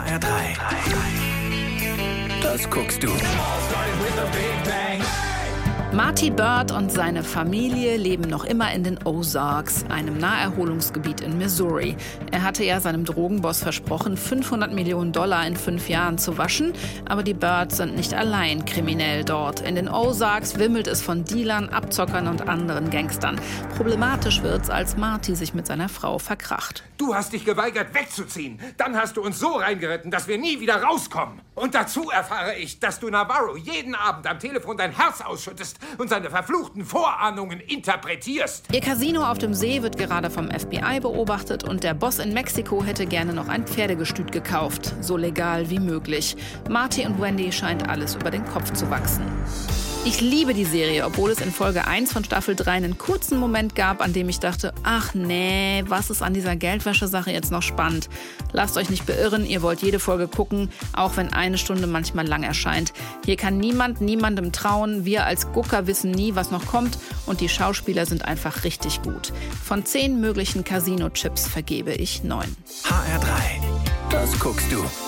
HR3. Das guckst du. Marty Byrde und seine Familie leben noch immer in den Ozarks, einem Naherholungsgebiet in Missouri. Er hatte ja seinem Drogenboss versprochen, $500 Millionen in 5 Jahren zu waschen. Aber die Byrdes sind nicht allein kriminell dort. In den Ozarks wimmelt es von Dealern, Abzockern und anderen Gangstern. Problematisch wird's, als Marty sich mit seiner Frau verkracht. Du hast dich geweigert, wegzuziehen. Dann hast du uns so reingeritten, dass wir nie wieder rauskommen. Und dazu erfahre ich, dass du Navarro jeden Abend am Telefon dein Herz ausschüttest und seine verfluchten Vorahnungen interpretierst. Ihr Casino auf dem See wird gerade vom FBI beobachtet und der Boss in Mexiko hätte gerne noch ein Pferdegestüt gekauft. So legal wie möglich. Marty und Wendy scheint alles über den Kopf zu wachsen. Ich liebe die Serie, obwohl es in Folge 1 von Staffel 3 einen kurzen Moment gab, an dem ich dachte, ach nee, was ist an dieser Geldwäsche-Sache jetzt noch spannend? Lasst euch nicht beirren, ihr wollt jede Folge gucken, auch wenn eine Stunde manchmal lang erscheint. Hier kann niemand niemandem trauen, wir als Gucker wissen nie, was noch kommt und die Schauspieler sind einfach richtig gut. Von 10 möglichen Casino-Chips vergebe ich 9. HR3. Das guckst du.